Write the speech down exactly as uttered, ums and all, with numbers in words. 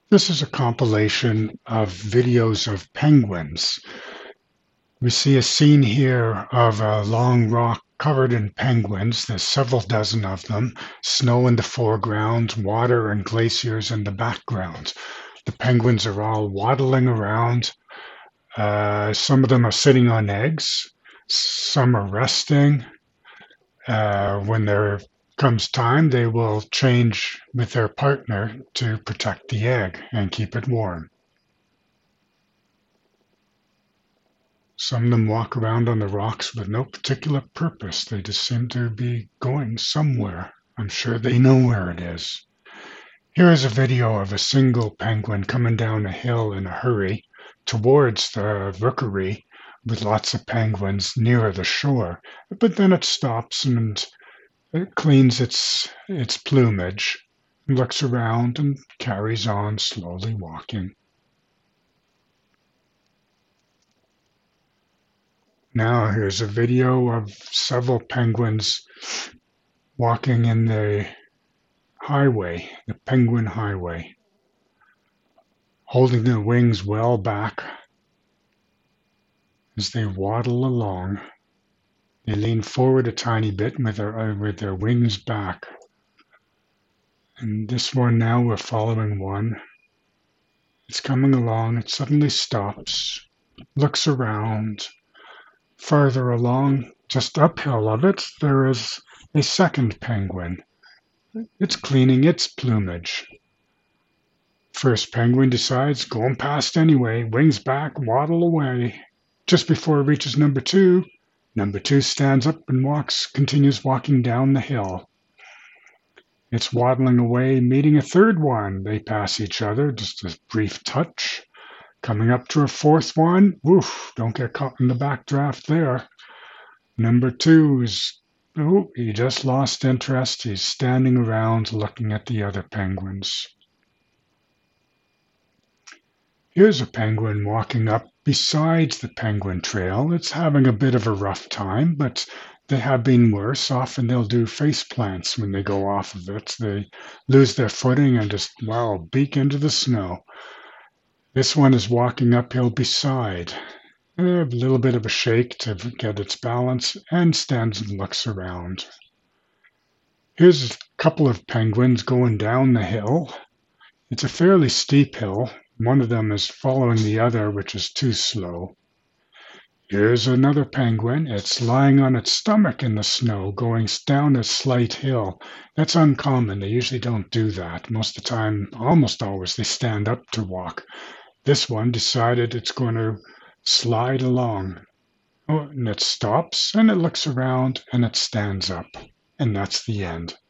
This is a compilation of videos of penguins. We see a scene here of a long rock covered in penguins. There's several dozen of them. Snow in the foreground, water and glaciers in the background. The penguins are all waddling around. Uh, some of them are sitting on eggs. Some are resting. Uh, when there comes time, they will change with their partner to protect the egg and keep it warm. Some of them walk around on the rocks with no particular purpose. They just seem to be going somewhere. I'm sure they know where it is. Here is a video of a single penguin coming down a hill in a hurry towards the rookery with lots of penguins nearer the shore. But then it stops and it cleans its its plumage, looks around and carries on slowly walking. Now here's a video of several penguins walking in the highway, the Penguin Highway, holding their wings well back as they waddle along. They lean forward a tiny bit with their, uh, with their wings back. And this one now, we're following one. It's coming along, it suddenly stops, looks around. Farther along, just uphill of it, there is a second penguin. It's cleaning its plumage. First penguin decides, going past anyway, wings back, waddle away. Just before it reaches number two, number two stands up and walks, continues walking down the hill. It's waddling away, meeting a third one. They pass each other, just a brief touch. Coming up to a fourth one, woof, don't get caught in the backdraft there. Number two is, oh, he just lost interest. He's standing around looking at the other penguins. Here's a penguin walking up besides the penguin trail. It's having a bit of a rough time, but they have been worse. Often they'll do face plants when they go off of it. They lose their footing and just, wow, beak into the snow. This one is walking uphill beside. A little bit of a shake to get its balance and stands and looks around. Here's a couple of penguins going down the hill. It's a fairly steep hill. One of them is following the other, which is too slow. Here's another penguin. It's lying on its stomach in the snow, going down a slight hill. That's uncommon. They usually don't do that. Most of the time, almost always, they stand up to walk. This one decided it's going to slide along. Oh, and it stops, and it looks around, and it stands up. And that's the end.